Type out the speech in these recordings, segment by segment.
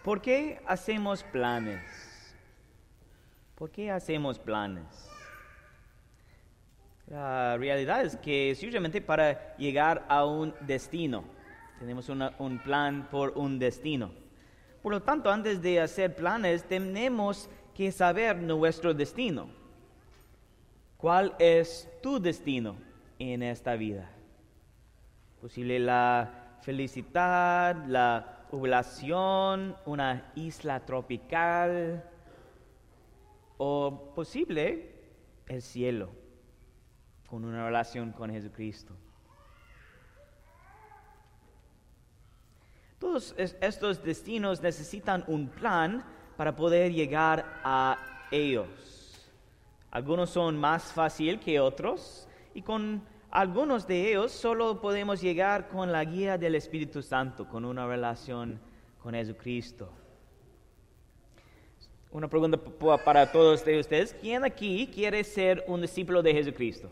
¿Por qué hacemos planes? ¿Por qué hacemos planes? La realidad es que es usualmente para llegar a un destino. Tenemos un plan por un destino. Por lo tanto, antes de hacer planes, tenemos que saber nuestro destino. ¿Cuál es tu destino en esta vida? Posible la felicidad, la jubilación, una isla tropical, o posible el cielo, con una relación con Jesucristo. Todos estos destinos necesitan un plan para poder llegar a ellos. Algunos son más fáciles que otros, y con algunos de ellos solo podemos llegar con la guía del Espíritu Santo, con una relación con Jesucristo. Una pregunta para todos de ustedes. ¿Quién aquí quiere ser un discípulo de Jesucristo?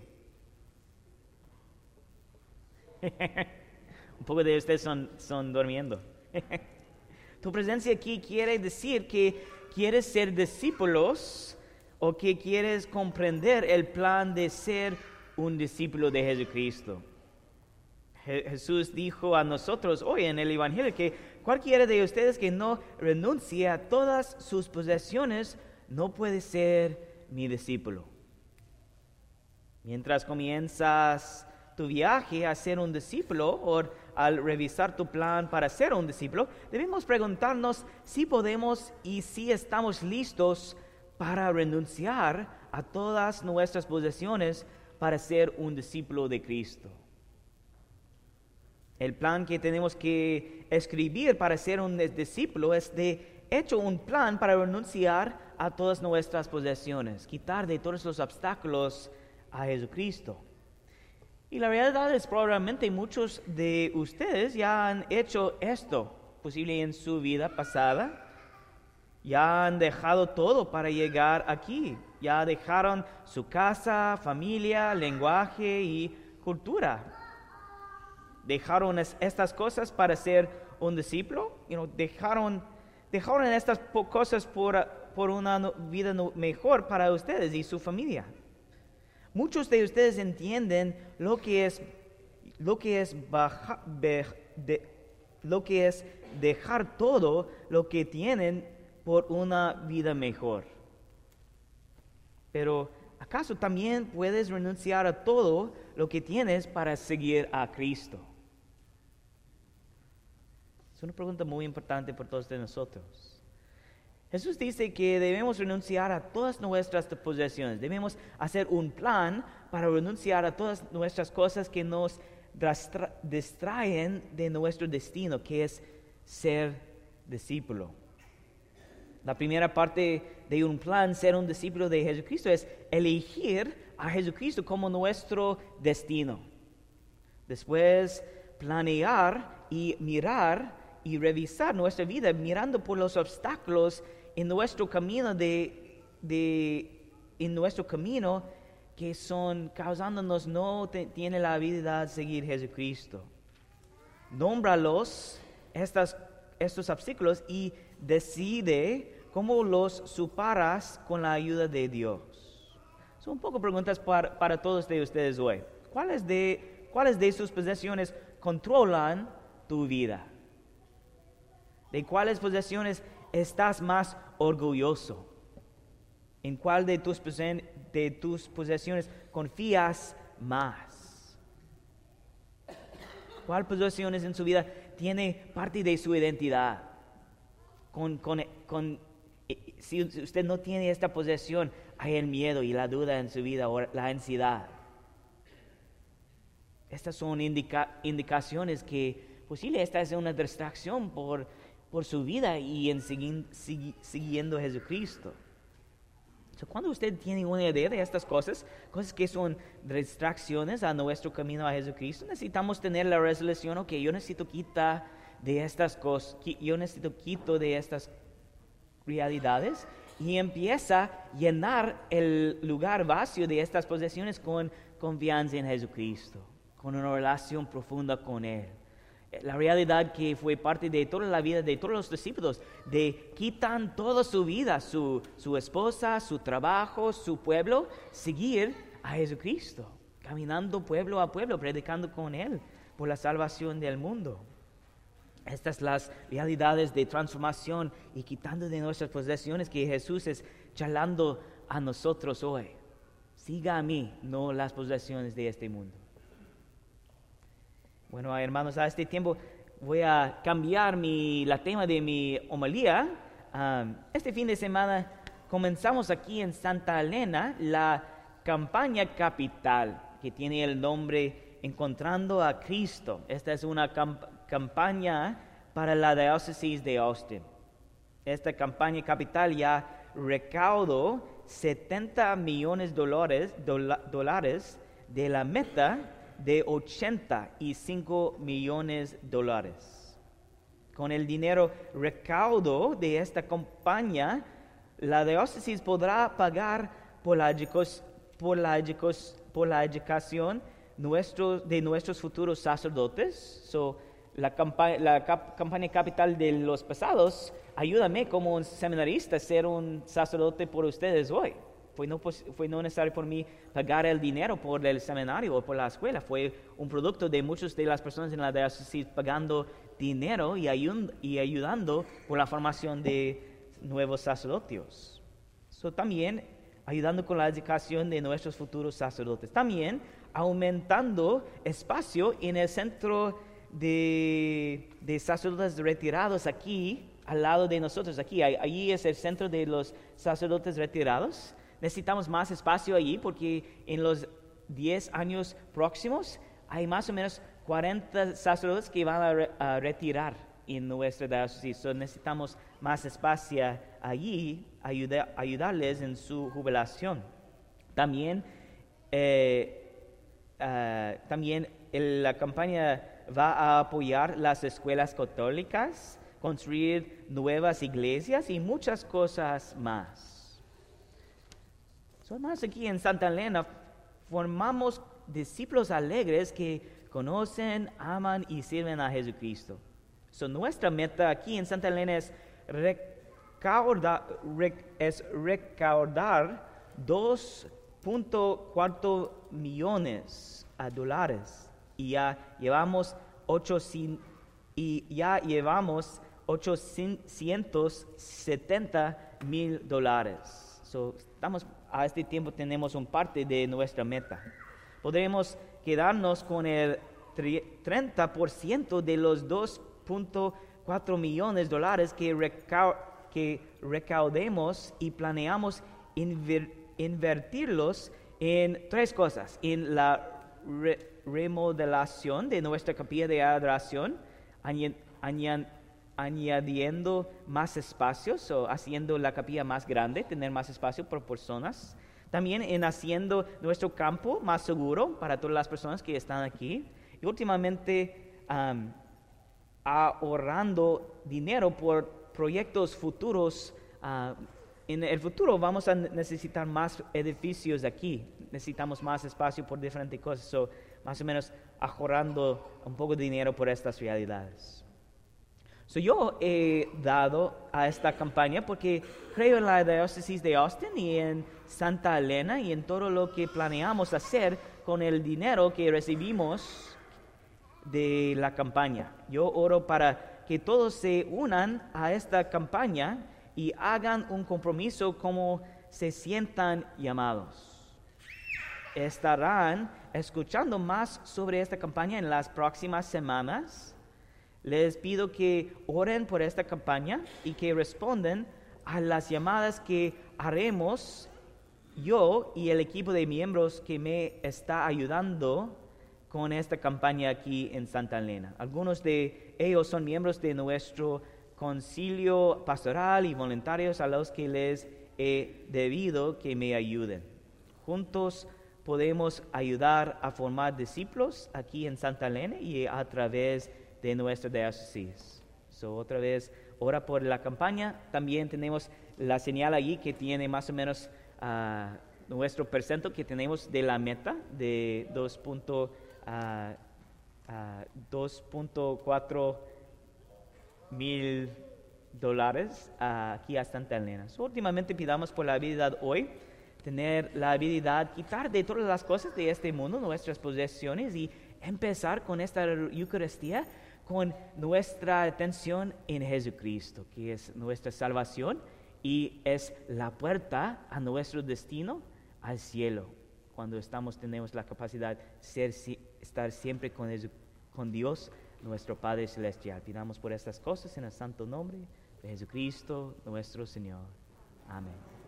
Un poco de ustedes son durmiendo. Tu presencia aquí quiere decir que quieres ser discípulos o que quieres comprender el plan de ser un discípulo de Jesucristo. Jesús dijo a nosotros hoy en el Evangelio que cualquiera de ustedes que no renuncie a todas sus posesiones no puede ser mi discípulo. Mientras comienzas tu viaje a ser un discípulo o al revisar tu plan para ser un discípulo, debemos preguntarnos si podemos y si estamos listos para renunciar a todas nuestras posesiones para ser un discípulo de Cristo. El plan que tenemos que escribir para ser un discípulo es de hecho un plan para renunciar a todas nuestras posesiones, quitar de todos los obstáculos a Jesucristo. Y la realidad es probablemente muchos de ustedes ya han hecho esto, posible en su vida pasada. Ya han dejado todo para llegar aquí. Ya dejaron su casa, familia, lenguaje y cultura. Dejaron estas cosas para ser un discípulo. Dejaron estas cosas por una vida mejor para ustedes y su familia. Muchos de ustedes entienden lo que es dejar todo lo que tienen por una vida mejor. Pero ¿acaso también puedes renunciar a todo lo que tienes para seguir a Cristo? Es una pregunta muy importante por todos de nosotros. Jesús dice que debemos renunciar a todas nuestras posesiones. Debemos hacer un plan para renunciar a todas nuestras cosas que nos distraen de nuestro destino, que es ser discípulo. La primera parte de un plan, ser un discípulo de Jesucristo, es elegir a Jesucristo como nuestro destino. Después, planear y mirar y revisar nuestra vida mirando por los obstáculos en nuestro camino en nuestro camino que son causándonos no tiene la habilidad de seguir Jesucristo. Nómbralos estos obstáculos y decide cómo los superas con la ayuda de Dios. Son un poco preguntas para todos de ustedes hoy. ¿Cuáles de sus posesiones controlan tu vida? ¿De cuáles posesiones estás más orgulloso? ¿En cuál de tus posesiones confías más? ¿Cuál posesiones en su vida tiene parte de su identidad? Si usted no tiene esta posesión, hay el miedo y la duda en su vida o la ansiedad. Estas son indicaciones que posible esta es una distracción por su vida y en siguiendo a Jesucristo. Cuando usted tiene una idea de estas cosas que son distracciones a nuestro camino a Jesucristo, necesitamos tener la resolución, ok, yo necesito quitar de estas cosas, yo necesito quito de estas realidades y empieza a llenar el lugar vacío de estas posesiones con confianza en Jesucristo, con una relación profunda con Él. La realidad que fue parte de toda la vida de todos los discípulos, de quitan toda su vida, su esposa, su trabajo, su pueblo, seguir a Jesucristo, caminando pueblo a pueblo, predicando con Él por la salvación del mundo. Estas las realidades de transformación y quitando de nuestras posesiones que Jesús es charlando a nosotros hoy. Siga a mí, no las posesiones de este mundo. Bueno, hermanos, a este tiempo voy a cambiar la tema de mi homilía. Este fin de semana comenzamos aquí en Santa Elena la campaña capital que tiene el nombre Encontrando a Cristo. Esta es una campaña para la diócesis de Austin. Esta campaña capital ya recaudó $70 millones de la meta de $85 millones. Con el dinero recaudo de esta campaña, la diócesis podrá pagar por la educación de nuestros futuros sacerdotes. La campaña capital de los pasados, ayúdame como un seminarista a ser un sacerdote por ustedes hoy. Fue no necesario por mí pagar el dinero por el seminario o por la escuela. Fue un producto de muchas de las personas en la diócesis pagando dinero y ayudando por la formación de nuevos sacerdotes. También ayudando con la educación de nuestros futuros sacerdotes. También aumentando espacio en el centro de sacerdotes retirados aquí, al lado de nosotros. Allí es el centro de los sacerdotes retirados. Necesitamos más espacio allí porque en los 10 años próximos hay más o menos 40 sacerdotes que van a retirar en nuestra diócesis. Necesitamos más espacio allí, ayudarles en su jubilación. También la campaña va a apoyar las escuelas católicas, construir nuevas iglesias y muchas cosas más. Más aquí en Santa Elena formamos discípulos alegres que conocen, aman y sirven a Jesucristo. Nuestra meta aquí en Santa Elena es recaudar $2.4 millones y ya llevamos $870,000. A este tiempo tenemos un parte de nuestra meta. Podremos quedarnos con el 30% de los $2.4 millones que recaudemos y planeamos invertirlos en 3 cosas: en la remodelación de nuestra capilla de adoración, añadiendo más espacios o haciendo la capilla más grande, tener más espacio por personas. También en haciendo nuestro campo más seguro para todas las personas que están aquí. Y últimamente ahorrando dinero por proyectos futuros. En el futuro vamos a necesitar más edificios aquí. Necesitamos más espacio por diferentes cosas. Más o menos ahorrando un poco de dinero por estas realidades. Yo he dado a esta campaña porque creo en la diócesis de Austin y en Santa Elena y en todo lo que planeamos hacer con el dinero que recibimos de la campaña. Yo oro para que todos se unan a esta campaña y hagan un compromiso como se sientan llamados. Estarán escuchando más sobre esta campaña en las próximas semanas. Les pido que oren por esta campaña y que respondan a las llamadas que haremos yo y el equipo de miembros que me está ayudando con esta campaña aquí en Santa Elena. Algunos de ellos son miembros de nuestro concilio pastoral y voluntarios a los que les he debido que me ayuden. Juntos podemos ayudar a formar discípulos aquí en Santa Elena y a través de nuestra diócesis. Otra vez, ora por la campaña. También tenemos la señal allí que tiene más o menos nuestro % que tenemos de la meta de $2.4 2.4 mil dólares aquí a Santa Elena. Últimamente pidamos por la habilidad hoy, tener la habilidad, quitar de todas las cosas de este mundo, nuestras posesiones, y empezar con esta Eucaristía, con nuestra atención en Jesucristo, que es nuestra salvación y es la puerta a nuestro destino, al cielo. Cuando tenemos la capacidad de estar siempre con Dios, nuestro Padre Celestial. Pidamos por estas cosas en el santo nombre de Jesucristo, nuestro Señor. Amén.